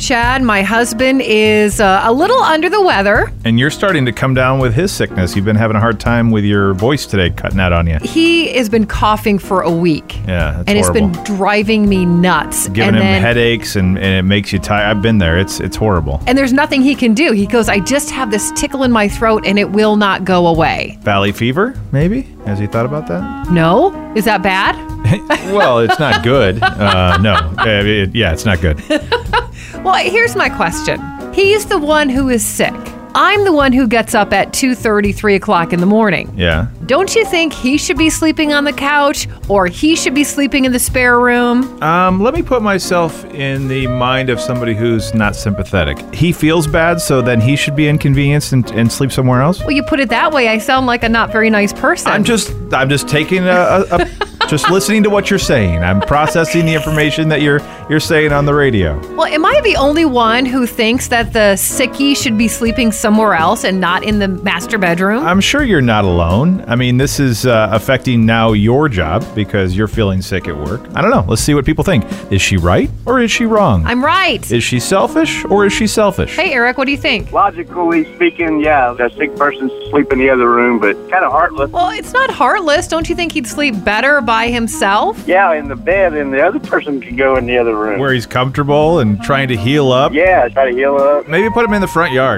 Chad. My husband is a little under the weather. And you're starting to come down with his sickness. You've been having a hard time with your voice today, cutting out on you. He has been coughing for a week. Yeah, that's and horrible. It's been driving me nuts. Giving him headaches and it makes you tired. I've been there. It's horrible. And there's nothing he can do. He goes, I just have this tickle in my throat and it will not go away. Valley fever, maybe? Has he thought about that? No? Is that bad? Well, it's not good. No. It's not good. Well, here's my question. He's the one who is sick. I'm the one who gets up at 2:30, 3 o'clock in the morning. Yeah. Don't you think he should be sleeping on the couch or he should be sleeping in the spare room? Let me put myself in the mind of somebody who's not sympathetic. He feels bad, so then he should be inconvenienced and sleep somewhere else? Well, you put it that way, I sound like a not very nice person. I'm just taking just listening to what you're saying. I'm processing the information that you're saying on the radio. Well, am I the only one who thinks that the sickie should be sleeping somewhere else and not in the master bedroom? I'm sure you're not alone. I mean, this is affecting now your job because you're feeling sick at work. I don't know. Let's see what people think. Is she right or is she wrong? I'm right. Is she selfish or is she selfish? Hey, Eric, what do you think? Logically speaking, yeah, a sick person sleep in the other room, but kind of heartless. Well, it's not heartless. Don't you think he'd sleep better by himself? Yeah, in the bed, and the other person can go in the other room. Where he's comfortable and trying to heal up? Yeah, try to heal up. Maybe put him in the front yard.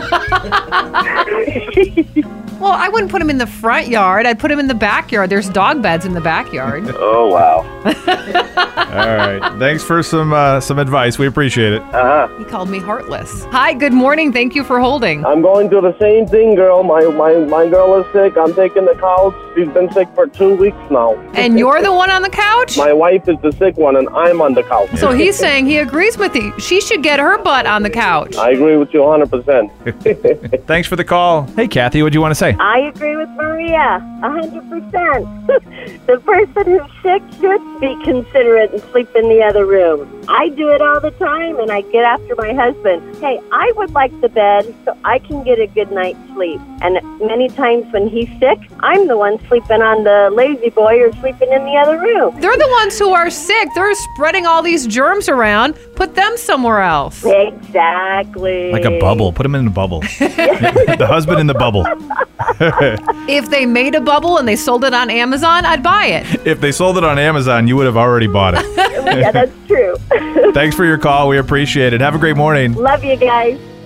Well, I wouldn't put him in the front yard. I'd put him in the backyard. There's dog beds in the backyard. Oh, wow. All right. Thanks for some advice. We appreciate it. He called me heartless. Hi, good morning. Thank you for holding. I'm going through the same thing, girl. My girl is sick. I'm taking the couch. She's been sick for 2 weeks now. And you're the one on the couch? My wife is the sick one, and I'm on the couch. So he's saying he agrees with you. She should get her butt on the couch. I agree with you 100%. Thanks for the call. Hey, Kathy, what do you want to say? I agree with Maria, 100%. The person who's sick should be considerate and sleep in the other room. I do it all the time, and I get after my husband. Hey, I would like the bed so I can get a good night's sleep. And many times when he's sick, I'm the one sleeping on the lazy boy or sleeping in the other room. They're the ones who are sick. They're spreading all these germs around. Put them somewhere else. Exactly. Like a bubble. Put him in a bubble. The husband in the bubble. If they made a bubble and they sold it on Amazon, I'd buy it. If they sold it on Amazon, you would have already bought it. Yeah, that's true. Thanks for your call. We appreciate it. Have a great morning. Love you guys.